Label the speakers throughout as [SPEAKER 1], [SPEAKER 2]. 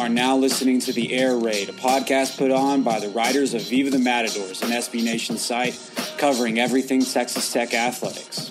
[SPEAKER 1] are now listening to The Air Raid, a podcast put on by the writers of Viva the Matadors, an SB Nation site covering everything Texas Tech athletics.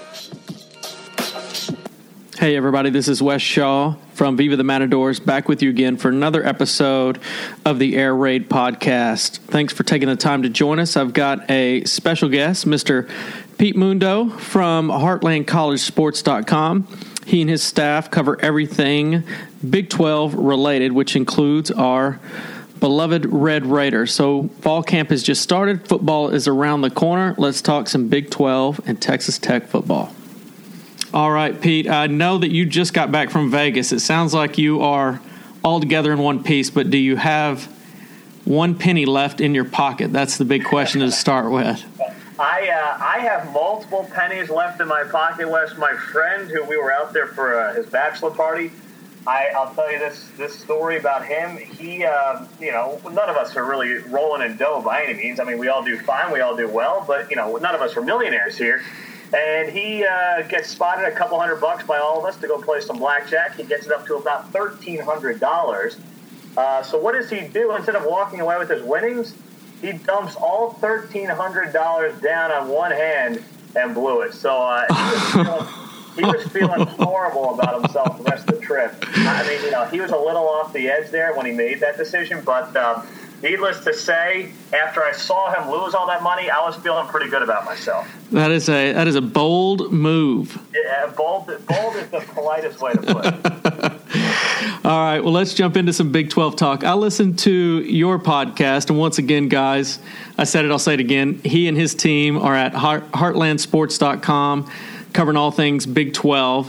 [SPEAKER 2] Hey everybody, this is Wes Shaw from Viva the Matadors, back with you again for another episode of the Air Raid podcast. Thanks for taking the time to join us. I've got a special guest, Mr. Pete Mundo from HeartlandCollegeSports.com. He and his staff cover everything Big 12 related, which includes our beloved Red Raiders. So fall camp has just started. Football is around the corner. Let's talk some Big 12 and Texas Tech football. All right, Pete, I know that you just got back from Vegas. It sounds like you are all together in one piece, but do you have one penny left in your pocket? That's the big question to start with.
[SPEAKER 3] I have multiple pennies left in my pocket, Wes. My friend, who we were out there for his bachelor party, I'll tell you this story about him. He, none of us are really rolling in dough by any means. I mean, we all do fine, we all do well, but, none of us are millionaires here. And he gets spotted $200 by all of us to go play some blackjack. He gets it up to about $1,300. So what does he do? Instead of walking away with his winnings, he dumps all $1,300 down on one hand and blew it. So he was feeling horrible about himself the rest of the trip. I mean, he was a little off the edge there when he made that decision, but needless to say, after I saw him lose all that money, I was feeling pretty good about myself.
[SPEAKER 2] That is a bold move.
[SPEAKER 3] Yeah, bold is the politest way to put it.
[SPEAKER 2] All right, well, let's jump into some Big 12 talk. I listened to your podcast, and once again, guys, I said it, I'll say it again. He and his team are at HeartlandSports.com, covering all things Big 12.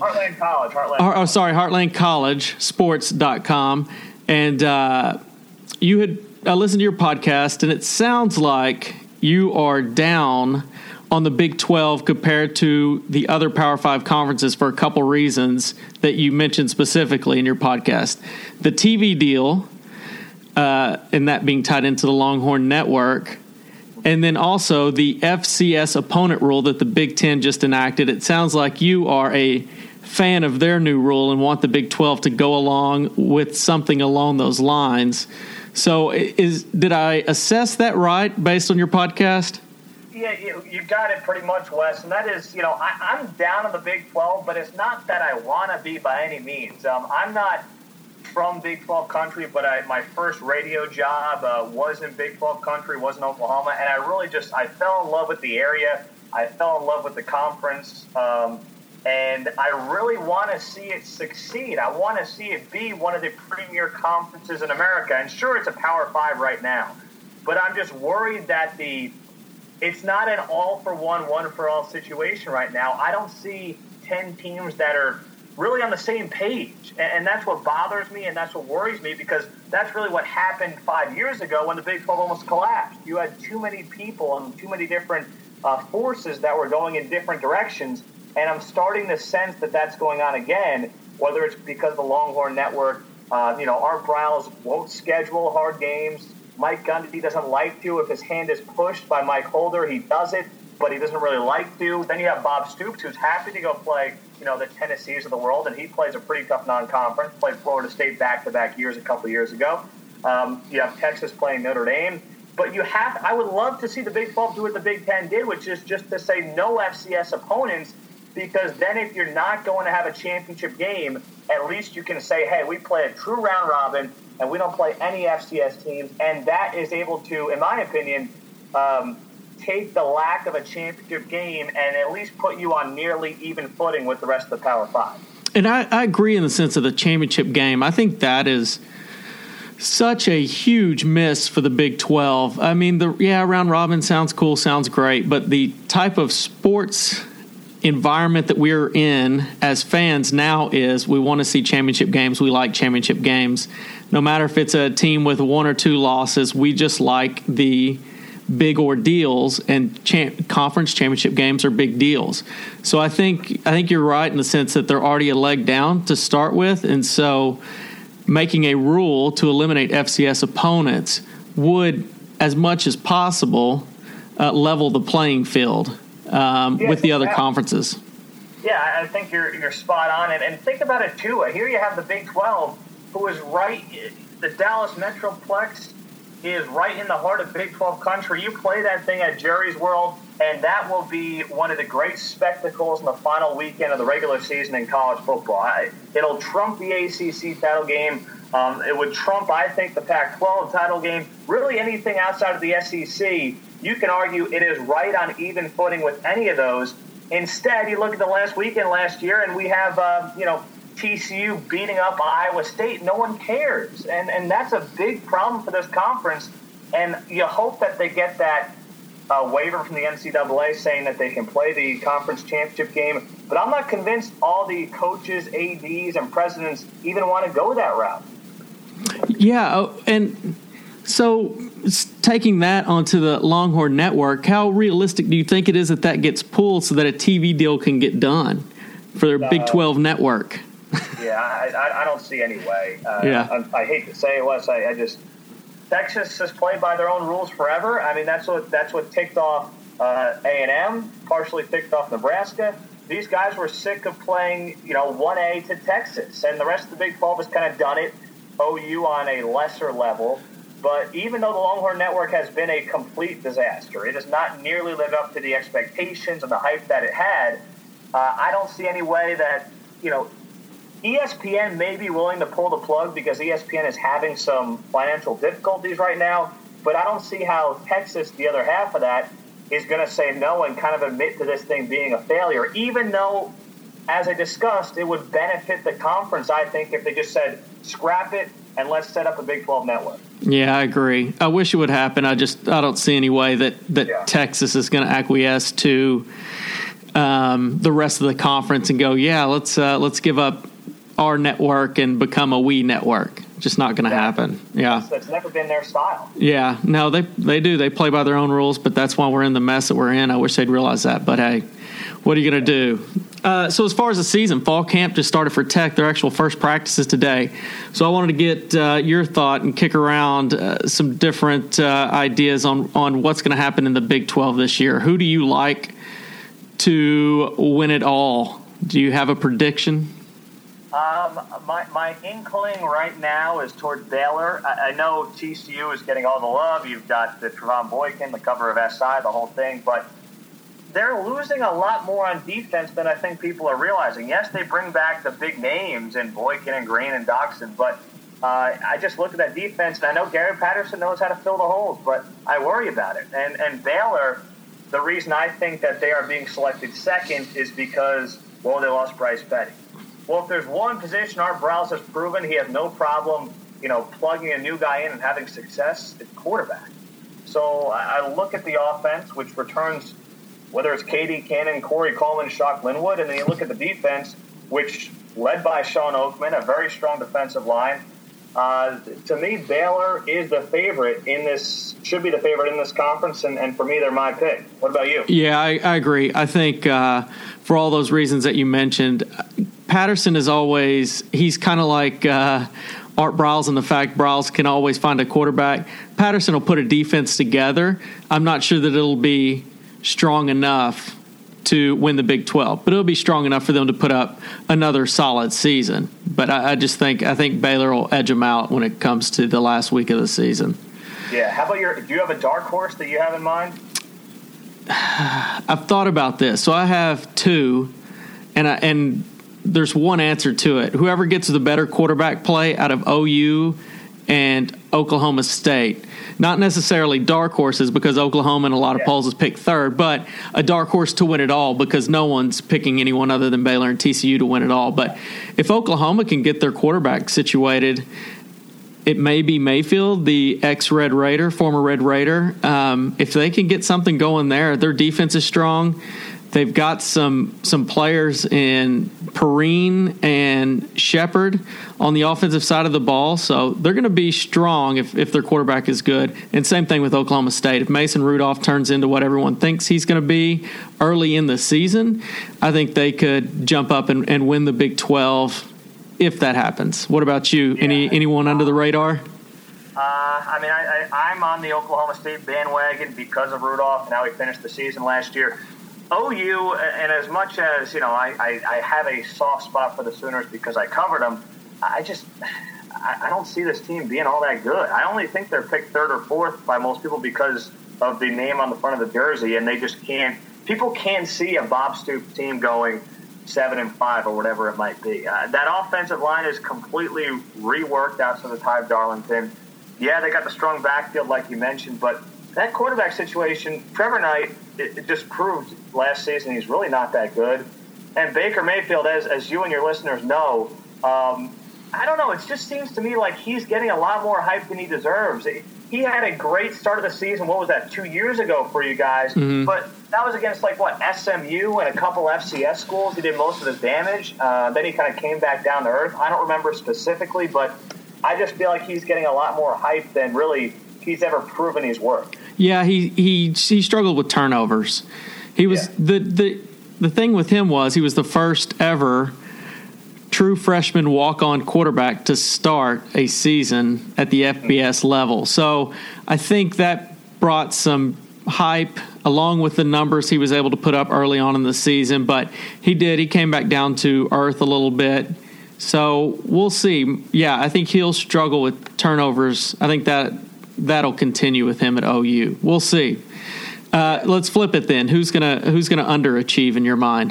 [SPEAKER 2] HeartlandCollegeSports.com. And I listened to your podcast, and it sounds like you are down on the Big 12 compared to the other Power 5 conferences for a couple reasons that you mentioned specifically in your podcast. The TV deal, and that being tied into the Longhorn Network, and then also the FCS opponent rule that the Big 10 just enacted. It sounds like you are a fan of their new rule and want the Big 12 to go along with something along those lines. So did I assess that right based on your podcast?
[SPEAKER 3] Yeah, you got it pretty much, Wes. And that is, I'm down on the Big 12, but it's not that I want to be by any means. I'm not from Big 12 country, but my first radio job was in Big 12 country, was in Oklahoma. And I really I fell in love with the area. I fell in love with the conference. And I really want to see it succeed. I want to see it be one of the premier conferences in America. And sure, it's a Power 5 right now. But I'm just worried that it's not an all-for-one, one-for-all situation right now. I don't see 10 teams that are really on the same page. And that's what bothers me, and that's what worries me, because that's really what happened 5 years ago when the Big 12 almost collapsed. You had too many people and too many different forces that were going in different directions. And I'm starting to sense that that's going on again, whether it's because the Longhorn Network, Art Briles won't schedule hard games. Mike Gundy doesn't like to. If his hand is pushed by Mike Holder, he does it, but he doesn't really like to. Then you have Bob Stoops, who's happy to go play, the Tennessees of the world, and he plays a pretty tough non-conference, played Florida State back-to-back years a couple years ago. You have Texas playing Notre Dame. But I would love to see the Big 12 do what the Big 10 did, which is just to say no FCS opponents, because then if you're not going to have a championship game, at least you can say, hey, we play a true round robin and we don't play any FCS teams. And that is able to, in my opinion, take the lack of a championship game and at least put you on nearly even footing with the rest of the Power 5.
[SPEAKER 2] And I agree in the sense of the championship game. I think that is such a huge miss for the Big 12. I mean, round robin sounds cool, sounds great, but the type of sports environment that we're in as fans now is we want to see championship games. We like championship games. No matter if it's a team with 1 or 2 losses, we just like the big ordeals, and conference championship games are big deals. So I think you're right in the sense that they're already a leg down to start with, and so making a rule to eliminate FCS opponents would, as much as possible, level the playing field with the other conferences.
[SPEAKER 3] Yeah, I think you're spot on. And think about it, too. Here you have the Big 12, who is right the Dallas Metroplex is right in the heart of Big 12 country. You play that thing at Jerry's World, and that will be one of the great spectacles in the final weekend of the regular season in college football. It'll trump the ACC title game. It would trump, I think, the Pac-12 title game. Really anything outside of the SEC, you can argue it is right on even footing with any of those. Instead, you look at the last weekend last year, and we have, TCU beating up Iowa State. No one cares. And that's a big problem for this conference. And you hope that they get that waiver from the NCAA saying that they can play the conference championship game. But I'm not convinced all the coaches, ADs, and presidents even want to go that route.
[SPEAKER 2] Yeah, and so taking that onto the Longhorn Network, how realistic do you think it is that gets pulled so that a TV deal can get done for their Big 12 network?
[SPEAKER 3] Yeah, I don't see any way. I hate to say it, Wes. I just Texas has played by their own rules forever. I mean, that's what ticked off A&M, partially ticked off Nebraska. These guys were sick of playing, 1A to Texas, and the rest of the Big 12 has kind of done it. OU on a lesser level. But even though the Longhorn Network has been a complete disaster, it has not nearly lived up to the expectations and the hype that it had. I don't see any way that, ESPN may be willing to pull the plug because ESPN is having some financial difficulties right now, but I don't see how Texas, the other half of that, is going to say no and kind of admit to this thing being a failure, even though, as I discussed, it would benefit the conference, I think, if they just said, scrap it and let's set up a Big 12 network. Yeah,
[SPEAKER 2] I agree. I wish it would happen. I don't see any way that Texas is going to acquiesce to the rest of the conference and go, let's give up our network and become a we network. Just not going to happen. Yeah,
[SPEAKER 3] that's never been their style.
[SPEAKER 2] Yeah, no, they do. They play by their own rules, but that's why we're in the mess that we're in. I wish they'd realize that. But hey, what are you going to do? So as far as the season, fall camp just started for Tech. Their actual first practice is today. So I wanted to get your thought and kick around some different ideas on what's going to happen in the Big 12 this year. Who do you like to win it all? Do you have a prediction?
[SPEAKER 3] My inkling right now is towards Baylor. I know TCU is getting all the love. You've got the Trevon Boykin, the cover of SI, the whole thing. But they're losing a lot more on defense than I think people are realizing. Yes, they bring back the big names in Boykin and Green and Doxson, but I just look at that defense, and I know Gary Patterson knows how to fill the holes, but I worry about it. And Baylor, the reason I think that they are being selected second is because, they lost Bryce Petty. Well, if there's one position Art Briles has proven he has no problem, plugging a new guy in and having success, it's quarterback. So I look at the offense, which returns, whether it's Katie Cannon, Corey Coleman, Shock Linwood, and then you look at the defense, which led by Sean Oakman, a very strong defensive line. To me, Baylor is the favorite should be the favorite in this conference, and for me, they're my pick. What about you?
[SPEAKER 2] Yeah, I agree. I think for all those reasons that you mentioned, Patterson is he's kind of like Art Briles in the fact Briles can always find a quarterback. Patterson will put a defense together. I'm not sure that it'll be strong enough to win the Big 12, but it'll be strong enough for them to put up another solid season. But I think Baylor will edge them out when it comes to the last week of the season.
[SPEAKER 3] Yeah. How about do you have a dark horse that you have in mind?
[SPEAKER 2] I've thought about this. So I have two, and there's one answer to it. Whoever gets the better quarterback play out of OU and Oklahoma State. Not necessarily dark horses because Oklahoma in a lot of polls is picked third, but a dark horse to win it all because no one's picking anyone other than Baylor and TCU to win it all. But if Oklahoma can get their quarterback situated, it may be Mayfield, the ex-Red Raider, former Red Raider. If they can get something going there, their defense is strong. They've got some players in Perrine and Shepard on the offensive side of the ball, so they're going to be strong if their quarterback is good. And same thing with Oklahoma State. If Mason Rudolph turns into what everyone thinks he's going to be early in the season, I think they could jump up and win the Big 12 if that happens. What about you? Yeah. Anyone under the radar?
[SPEAKER 3] I'm on the Oklahoma State bandwagon because of Rudolph and how he finished the season last year. OU, and as much as, I have a soft spot for the Sooners because I covered them, I I don't see this team being all that good. I only think they're picked third or fourth by most people because of the name on the front of the jersey, and they just can't. People can't see a Bob Stoops team going 7-5 or whatever it might be. That offensive line is completely reworked outside of Ty Darlington. Yeah, they got the strong backfield like you mentioned, but that quarterback situation, Trevor Knight, it just proved last season he's really not that good. And Baker Mayfield, as you and your listeners know, I don't know. It just seems to me like he's getting a lot more hype than he deserves. He had a great start of the season. What was that, 2 years ago for you guys? Mm-hmm. But that was against, SMU and a couple FCS schools. He did most of his damage. Then he kind of came back down to earth. I don't remember specifically, but I just feel like he's getting a lot more hype than really he's ever proven he's worth.
[SPEAKER 2] Yeah, he struggled with turnovers. He was the thing with him was he was the first ever true freshman walk-on quarterback to start a season at the FBS level. So I think that brought some hype along with the numbers he was able to put up early on in the season. But he came back down to earth a little bit. So we'll see. Yeah, I think he'll struggle with turnovers. I think that'll continue with him at OU. We'll see. Let's flip it then. Who's gonna underachieve in your mind?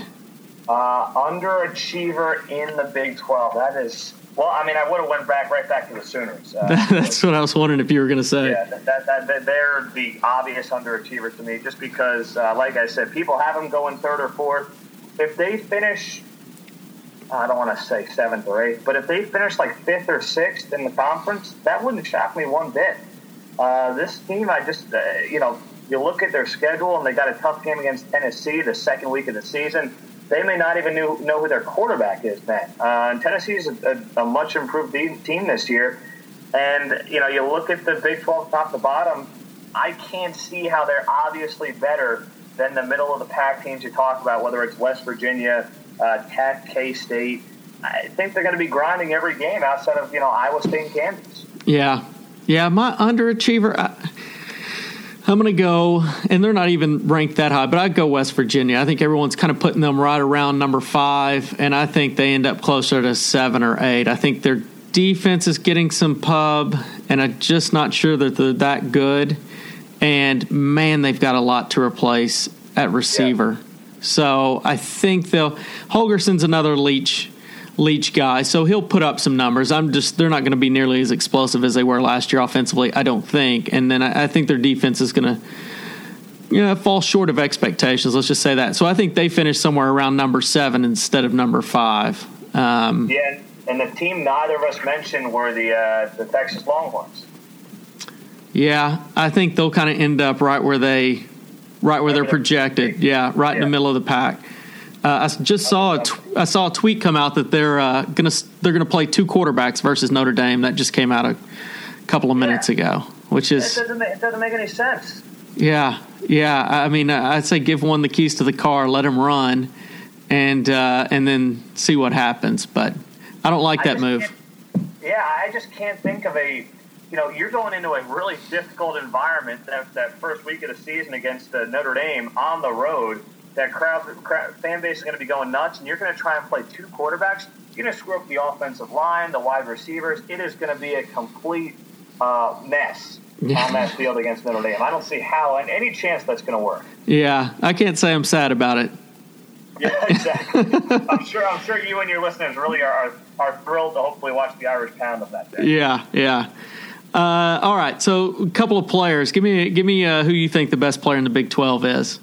[SPEAKER 3] Underachiever in the Big 12. That is, well, I mean, I would have went right back to the Sooners.
[SPEAKER 2] That's what I was wondering if you were going to say.
[SPEAKER 3] Yeah, that they're the obvious underachievers to me, just because, like I said, people have them going third or fourth. If they finish, I don't want to say seventh or eighth, but if they finish like fifth or sixth in the conference, that wouldn't shock me one bit. This team, I just, you look at their schedule, and they got a tough game against Tennessee the second week of the season. They may not even know who their quarterback is then. And Tennessee's a much improved team this year. And, you look at the Big 12 top to bottom, I can't see how they're obviously better than the middle of the pack teams you talk about, whether it's West Virginia, Tech, K-State. I think they're going to be grinding every game outside of, Iowa State and Kansas.
[SPEAKER 2] Yeah. Yeah, my underachiever, I'm going to go, and they're not even ranked that high, but I'd go West Virginia. I think everyone's kind of putting them right around number 5, and I think they end up closer to 7 or 8. I think their defense is getting some pub, and I'm just not sure that they're that good. And, man, they've got a lot to replace at receiver. Yeah. So I think Holgerson's another Leach guy, so he'll put up some numbers. They're not going to be nearly as explosive as they were last year offensively, I don't think. And then I think their defense is going to, fall short of expectations. Let's just say that. So I think they finished somewhere around number 7 instead of number 5.
[SPEAKER 3] Yeah, and the team neither of us mentioned were the Texas Longhorns.
[SPEAKER 2] Yeah, I think they'll kind of end up right where they're projected. Yeah, right in the middle of the pack. I just saw a tweet come out that they're gonna play 2 quarterbacks versus Notre Dame. That just came out a couple of minutes ago, which is
[SPEAKER 3] it doesn't make any sense.
[SPEAKER 2] Yeah. I mean, I'd say give one the keys to the car, let him run, and then see what happens. But I don't like that move.
[SPEAKER 3] I just can't think of a. You're going into a really difficult environment that first week of the season against Notre Dame on the road. That fan base is going to be going nuts, and you're going to try and play 2 quarterbacks. You're going to screw up the offensive line, the wide receivers. It is going to be a complete mess on that field against Notre Dame. I don't see how and any chance that's going to work.
[SPEAKER 2] Yeah, I can't say I'm sad about it.
[SPEAKER 3] Yeah, exactly. I'm sure you and your listeners really are thrilled to hopefully watch the Irish pound of that day.
[SPEAKER 2] Yeah. All right, so a couple of players. Give me who you think the best player in the Big 12 is.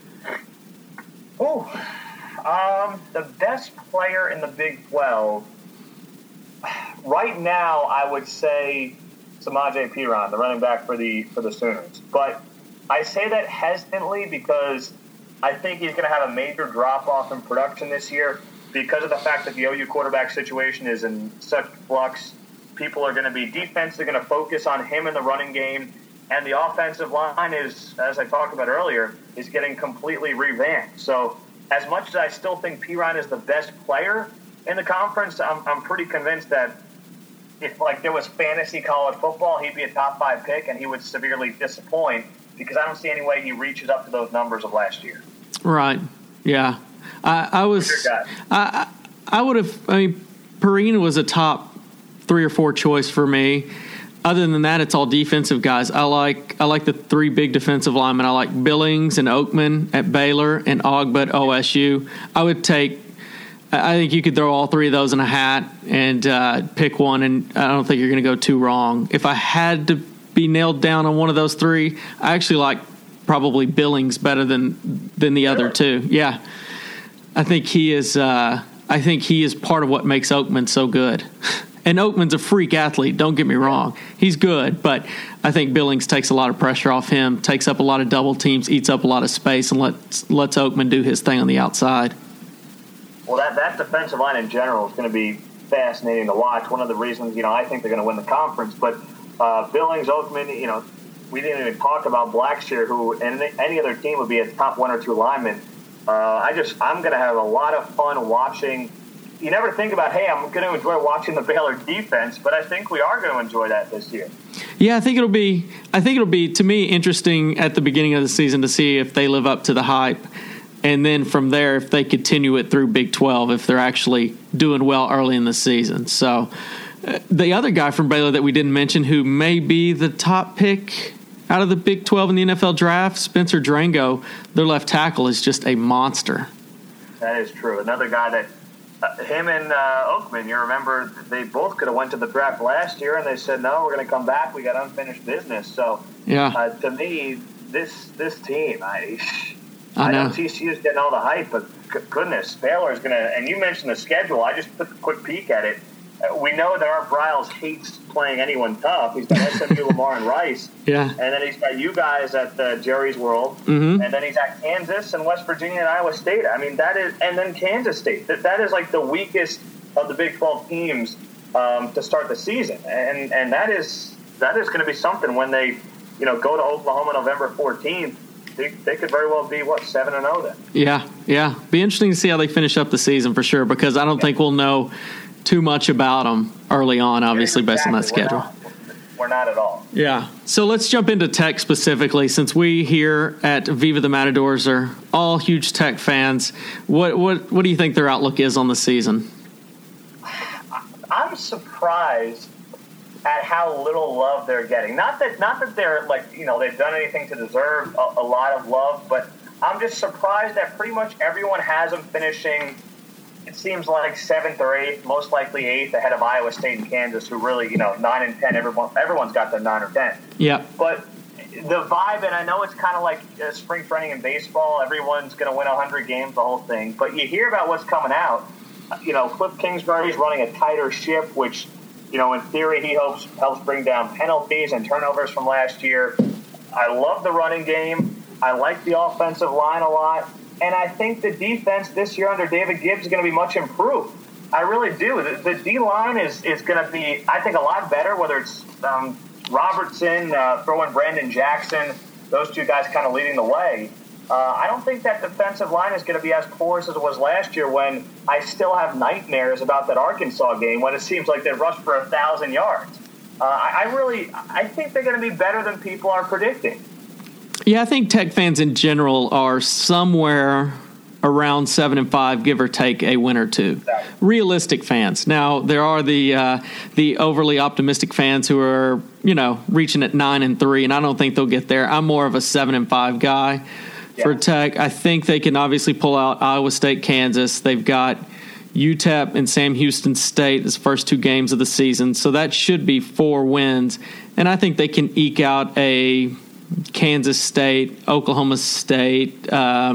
[SPEAKER 3] The best player in the Big 12 right now, I would say Samaje Perine, the running back for the Sooners. But I say that hesitantly because I think he's going to have a major drop-off in production this year because of the fact that the OU quarterback situation is in such flux. People are going to be defense. They're going to focus on him in the running game. And the offensive line is, as I talked about earlier, is getting completely revamped. So as much as I still think Perine is the best player in the conference, I'm pretty convinced that if there was fantasy college football, he'd be a top 5 pick, and he would severely disappoint because I don't see any way he reaches up to those numbers of last year.
[SPEAKER 2] Right. Yeah. I would have. I mean, Perine was a top 3 or 4 choice for me. Other than that, it's all defensive guys. I like the 3 big defensive linemen. I like Billings and Oakman at Baylor and Ogba at OSU. I think you could throw all 3 of those in a hat and pick one, and I don't think you're going to go too wrong. If I had to be nailed down on one of those 3, I actually like probably Billings better than the other 2. Yeah, I think he is. I think he is part of what makes Oakman so good. And Oakman's a freak athlete. Don't get me wrong; he's good, but I think Billings takes a lot of pressure off him, takes up a lot of double teams, eats up a lot of space, and lets Oakman do his thing on the outside.
[SPEAKER 3] Well, that defensive line in general is going to be fascinating to watch. One of the reasons, I think they're going to win the conference. But Billings, Oakman, we didn't even talk about Blackshear, who in any other team would be a top 1 or 2 lineman. I'm going to have a lot of fun watching. You never think about, hey, I'm going to enjoy watching the Baylor defense, but I think we are going to enjoy that this year.
[SPEAKER 2] Yeah, I think it'll be to me interesting at the beginning of the season to see if they live up to the hype. And then from there, if they continue it through Big 12, if they're actually doing well early in the season. So the other guy from Baylor that we didn't mention who may be the top pick out of the Big 12 in the NFL draft, Spencer Drango, their left tackle, is just a monster.
[SPEAKER 3] That is true. Another guy that him and Oakman, you remember, they both could have went to the draft last year, and they said, no, we're going to come back. We got unfinished business. So
[SPEAKER 2] yeah,
[SPEAKER 3] to me, this team, I know TCU is getting all the hype, but goodness, Baylor is going to – and you mentioned the schedule. I just took a quick peek at it. We know that Art Briles hates playing anyone tough. He's got SMU, Lamar, and Rice. Yeah. And then he's got you guys at Jerry's World. Mm-hmm. And then he's at Kansas and West Virginia and Iowa State. I mean, that is – and then Kansas State. That is like the weakest of the Big 12 teams to start the season. And that is going to be something when they, go to Oklahoma November 14th. They could very well be, 7-0 then? Yeah. Be
[SPEAKER 2] interesting to see how they finish up the season for sure, because I don't think we'll know too much about them early on, obviously, based on that schedule.
[SPEAKER 3] We're not at all.
[SPEAKER 2] Yeah. So let's jump into Tech specifically, since we here at Viva the Matadors are all huge Tech fans. What do you think their outlook is on the season?
[SPEAKER 3] I'm surprised at how little love they're getting. Not that they're they've done anything to deserve a lot of love, but I'm just surprised that pretty much everyone has them finishing, it seems like 7th or 8th, most likely 8th, ahead of Iowa State and Kansas, who really, 9 and 10, everyone's got them 9 or 10.
[SPEAKER 2] Yeah.
[SPEAKER 3] But the vibe, and I know it's kind of like spring training in baseball, everyone's going to win 100 games, the whole thing, but you hear about what's coming out. Cliff Kingsbury's running a tighter ship, which, in theory, he helps bring down penalties and turnovers from last year. I love the running game. I like the offensive line a lot. And I think the defense this year under David Gibbs is going to be much improved. I really do. The D-line is going to be, I think, a lot better, whether it's Robertson, throwing Brandon Jackson, those 2 guys kind of leading the way. I don't think that defensive line is going to be as porous as it was last year, when I still have nightmares about that Arkansas game when it seems like they rushed for 1,000 yards. I think they're going to be better than people are predicting.
[SPEAKER 2] Yeah, I think Tech fans in general are somewhere around 7-5, give or take a win or 2. Exactly. Realistic fans. Now, there are the overly optimistic fans who are, reaching at 9-3, and I don't think they'll get there. I'm more of a 7-5 guy. For Tech, I think they can obviously pull out Iowa State, Kansas. They've got UTEP and Sam Houston State as first 2 games of the season, so that should be 4 wins. And I think they can eke out a Kansas State, Oklahoma State.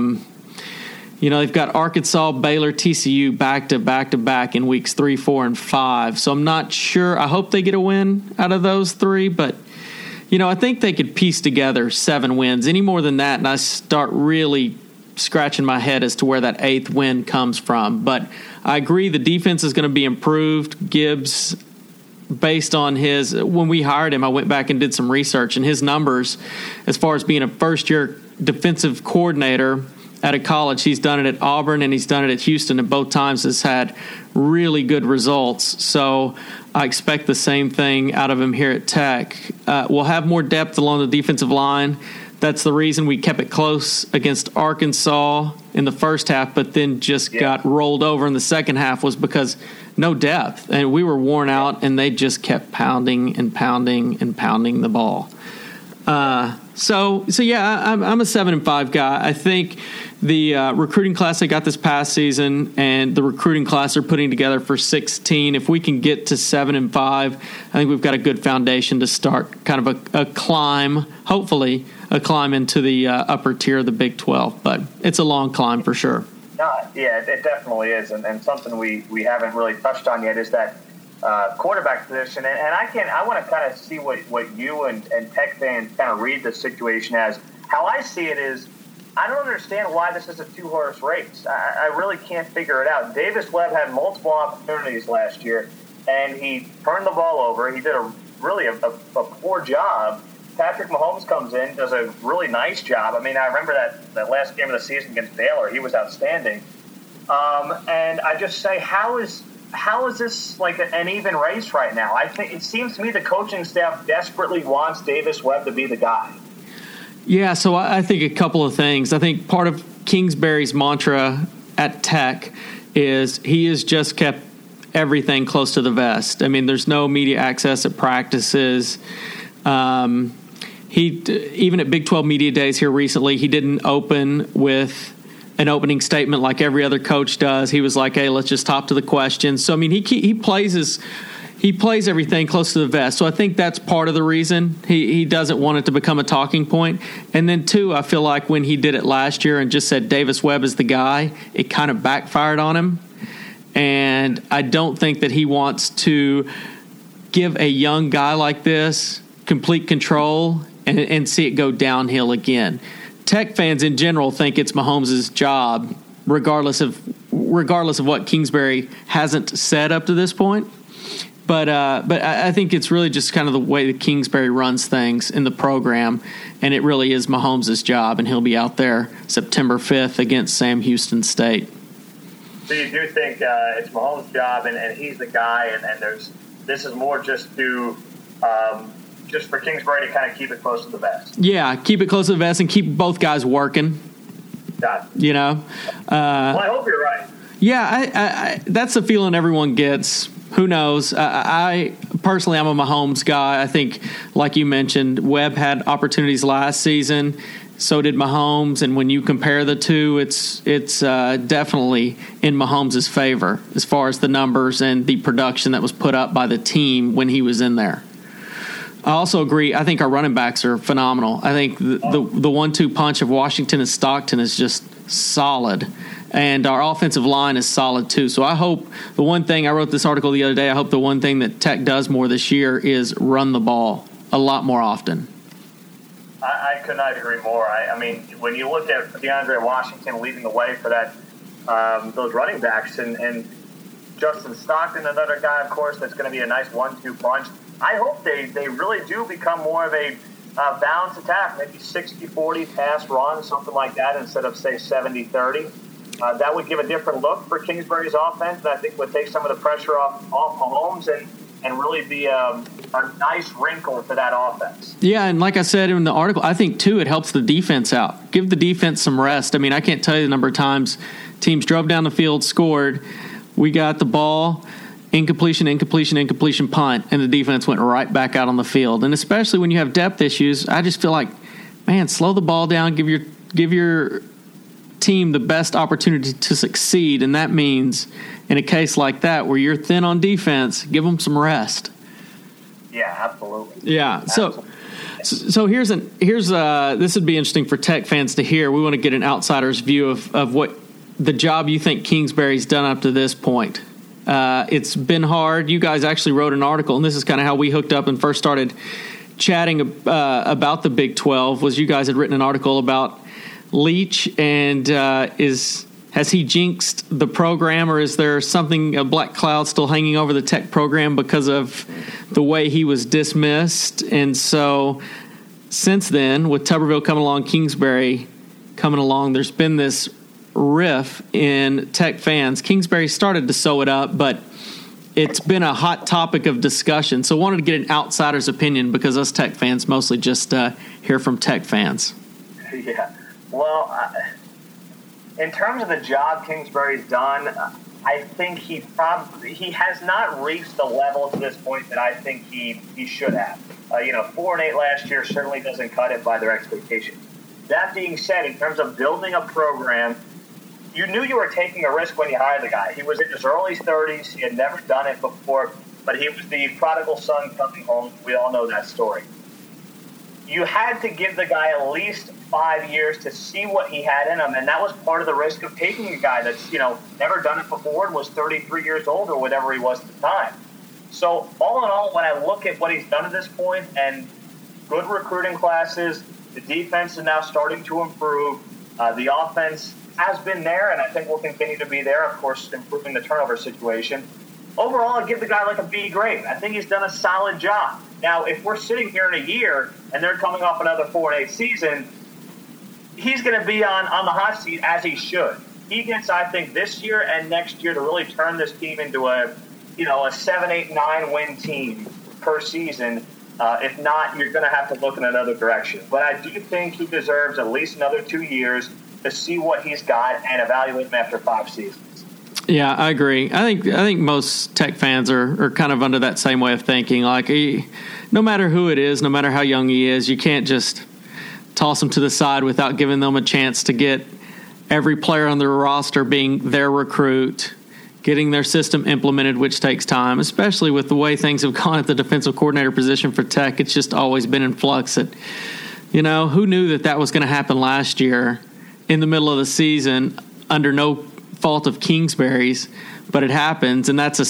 [SPEAKER 2] They've got Arkansas, Baylor, TCU back to back in weeks 3, 4, and 5. So I'm not sure. I hope they get a win out of those 3, but I think they could piece together 7 wins. Any more than that, and I start really scratching my head as to where that 8th win comes from. But I agree the defense is going to be improved. Gibbs, based on when we hired him, I went back and did some research, and his numbers as far as being a first-year defensive coordinator at a college, he's done it at Auburn and he's done it at Houston, and both times has had really good results. So I expect the same thing out of him here at Tech. We'll have more depth along the defensive line. That's the reason we kept it close against Arkansas in the first half, but then just got rolled over in the second half, was because no depth. And we were worn out, and they just kept pounding and pounding and pounding the ball. So yeah, I'm a 7-5 guy. I think the recruiting class they got this past season and the recruiting class they're putting together for 16, if we can get to 7-5, I think we've got a good foundation to start kind of a climb, hopefully a climb into the upper tier of the Big 12. But it's a long climb for sure.
[SPEAKER 3] Yeah, it definitely is. And something we haven't really touched on yet is that quarterback position. And I want to kind of see what you and Tech fans kind of read the situation as. How I see it is, I don't understand why this is a two-horse race. I really can't figure it out. Davis Webb had multiple opportunities last year, and he turned the ball over. He did a poor job. Patrick Mahomes comes in, does a really nice job. I mean, I remember that last game of the season against Baylor. He was outstanding. And I just say, how is this like an even race right now? I think it seems to me the coaching staff desperately wants Davis Webb to be the guy.
[SPEAKER 2] Yeah, so I think a couple of things. I think part of Kingsbury's mantra at Tech is he has just kept everything close to the vest. I mean, there's no media access at practices. He even at Big 12 Media Days here recently, he didn't open with an opening statement like every other coach does. He was like, "Hey, let's just hop to the questions." So I mean, he plays everything close to the vest. So I think that's part of the reason he doesn't want it to become a talking point. And then two, I feel like when he did it last year and just said Davis Webb is the guy, it kind of backfired on him. And I don't think that he wants to give a young guy like this complete control and see it go downhill again. Tech fans in general think it's Mahomes' job, regardless of what Kingsbury hasn't said up to this point. But I think it's really just kind of the way that Kingsbury runs things in the program, and it really is Mahomes' job, and he'll be out there September 5th against Sam Houston State.
[SPEAKER 3] So you do think it's Mahomes' job, and he's the guy, and this is more just for Kingsbury to kind of keep it close to the vest. Yeah,
[SPEAKER 2] keep it close to the vest and keep both guys working.
[SPEAKER 3] Got it.
[SPEAKER 2] You know?
[SPEAKER 3] Well, I hope you're right.
[SPEAKER 2] Yeah, I that's the feeling everyone gets. Who knows? I personally, I'm a Mahomes guy. I think, like you mentioned, Webb had opportunities last season. So did Mahomes. And when you compare the two, it's definitely in Mahomes' favor as far as the numbers and the production that was put up by the team when he was in there. I also agree. I think our running backs are phenomenal. I think the 1-2 punch of Washington and Stockton is just solid. And our offensive line is solid, too. So I hope the one thing, I wrote this article the other day, I hope the one thing that Tech does more this year is run the ball a lot more often.
[SPEAKER 3] I could not agree more. I mean, when you look at DeAndre Washington leading the way for that those running backs, and Justin Stockton, another guy, of course, that's going to be a nice 1-2 punch. I hope they really do become more of a balanced attack, maybe 60-40 pass run, something like that, instead of, say, 70-30. That would give a different look for Kingsbury's offense, and I think would take some of the pressure off Mahomes and really be a nice wrinkle to that offense.
[SPEAKER 2] Yeah, and like I said in the article, I think, too, it helps the defense out. Give the defense some rest. I mean, I can't tell you the number of times teams drove down the field, scored, we got the ball, incompletion, punt, and the defense went right back out on the field. And especially when you have depth issues, I just feel like, man, slow the ball down, give your team the best opportunity to succeed, and that means in a case like that where you're thin on defense, give them some rest.
[SPEAKER 3] Yeah, absolutely.
[SPEAKER 2] Yeah. So here's this would be interesting for Tech fans to hear. We want to get an outsider's view of what the job you think Kingsbury's done up to this point. It's been hard. You guys actually wrote an article, and this is kind of how we hooked up and first started chatting about the Big 12. Was you guys had written an article about Leach, and has he jinxed the program, or is there something, a black cloud still hanging over the Tech program because of the way he was dismissed? And so since then, with Tuberville coming along, Kingsbury coming along, there's been this riff in Tech fans. Kingsbury started to sew it up, but it's been a hot topic of discussion. So I wanted to get an outsider's opinion because us Tech fans mostly just hear from Tech fans.
[SPEAKER 3] Yeah. Well, in terms of the job Kingsbury's done, I think he has not reached the level to this point that I think he should have. 4-8 last year certainly doesn't cut it by their expectations. That being said, in terms of building a program, you knew you were taking a risk when you hired the guy. He was in his early 30s. He had never done it before, but he was the prodigal son coming home. We all know that story. You had to give the guy at least 5 years to see what he had in him, and that was part of the risk of taking a guy that's, never done it before and was 33 years old or whatever he was at the time. So all in all, when I look at what he's done at this point and good recruiting classes, the defense is now starting to improve. The offense has been there, and I think will continue to be there, of course, improving the turnover situation. Overall, I'd give the guy like a B grade. I think he's done a solid job. Now, if we're sitting here in a year and they're coming off another 4-8 season, he's going to be on the hot seat as he should. He gets, I think, this year and next year to really turn this team into a 7, 8, 9 win team per season. If not, you're going to have to look in another direction. But I do think he deserves at least another 2 years to see what he's got and evaluate him after 5 seasons.
[SPEAKER 2] Yeah, I agree. I think most Tech fans are kind of under that same way of thinking. Like, no matter who it is, no matter how young he is, you can't just toss him to the side without giving them a chance to get every player on their roster being their recruit, getting their system implemented, which takes time, especially with the way things have gone at the defensive coordinator position for Tech. It's just always been in flux. Who knew that was going to happen last year in the middle of the season under no fault of Kingsbury's, but it happens, and that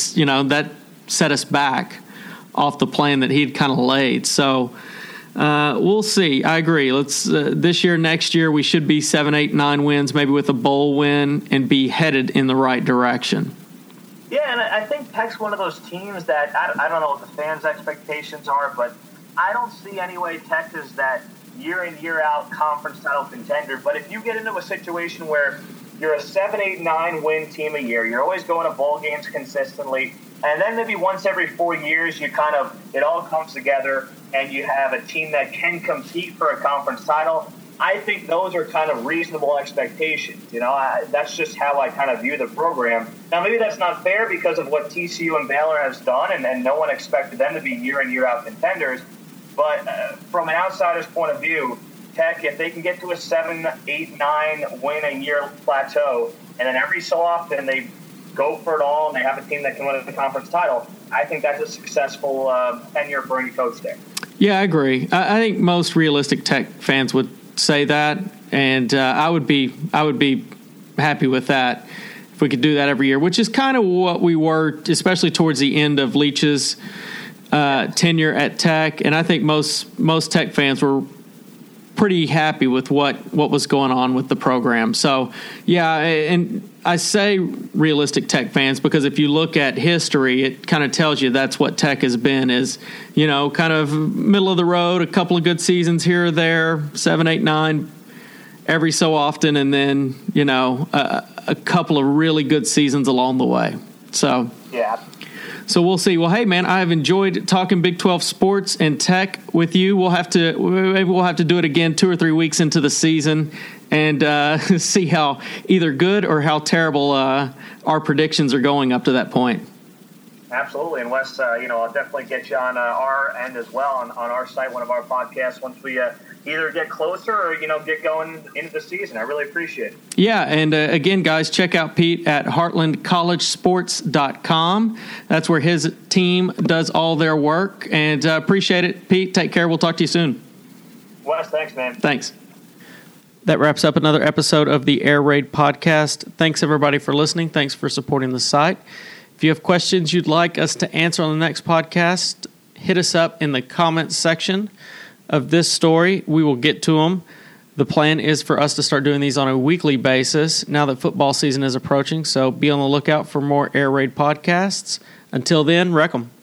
[SPEAKER 2] set us back off the plan that he'd kind of laid. So we'll see. I agree. Let's this year, next year, we should be 7, 8, 9 wins, maybe with a bowl win, and be headed in the right direction.
[SPEAKER 3] Yeah, and I think Tech's one of those teams that I don't know what the fans' expectations are, but I don't see any way Tech is that year in, year out conference title contender. But if you get into a situation where you're a 7, 8, 9 win team a year, you're always going to bowl games consistently, and then maybe once every 4 years it all comes together and you have a team that can compete for a conference title, I think those are kind of reasonable expectations. That's just how I kind of view the program. Now, maybe that's not fair because of what TCU and Baylor has done, and no one expected them to be year in, year out contenders. But from an outsider's point of view, Tech, if they can get to a 7, 8, 9 win a year plateau, and then every so often they go for it all and they have a team that can win the conference title, I think that's a successful tenure for any coach there.
[SPEAKER 2] Yeah, I agree. I think most realistic Tech fans would say that, and I would be happy with that if we could do that every year, which is kind of what we were, especially towards the end of Leach's tenure at Tech. And I think most Tech fans were pretty happy with what was going on with the program. So, yeah, and I say realistic Tech fans because if you look at history, it kind of tells you that's what Tech has been is, kind of middle of the road, a couple of good seasons here or there, 7, 8, 9 every so often, and then, a couple of really good seasons along the way. So,
[SPEAKER 3] yeah.
[SPEAKER 2] So we'll see. Well, hey, man, I've enjoyed talking Big 12 sports and Tech with you. We'll have to do it again 2 or 3 weeks into the season and see how either good or how terrible our predictions are going up to that point.
[SPEAKER 3] Absolutely. And Wes, I'll definitely get you on our end as well on our site, one of our podcasts, once we either get closer or, get going into the season. I really appreciate it.
[SPEAKER 2] Yeah. And again, guys, check out Pete at heartlandcollegesports.com. That's where his team does all their work. And appreciate it. Pete, take care. We'll talk to you soon.
[SPEAKER 3] Wes, thanks, man.
[SPEAKER 2] Thanks. That wraps up another episode of the Air Raid podcast. Thanks, everybody, for listening. Thanks for supporting the site. If you have questions you'd like us to answer on the next podcast, hit us up in the comments section of this story. We will get to them. The plan is for us to start doing these on a weekly basis now that football season is approaching, so be on the lookout for more Air Raid podcasts. Until then, wreck 'em.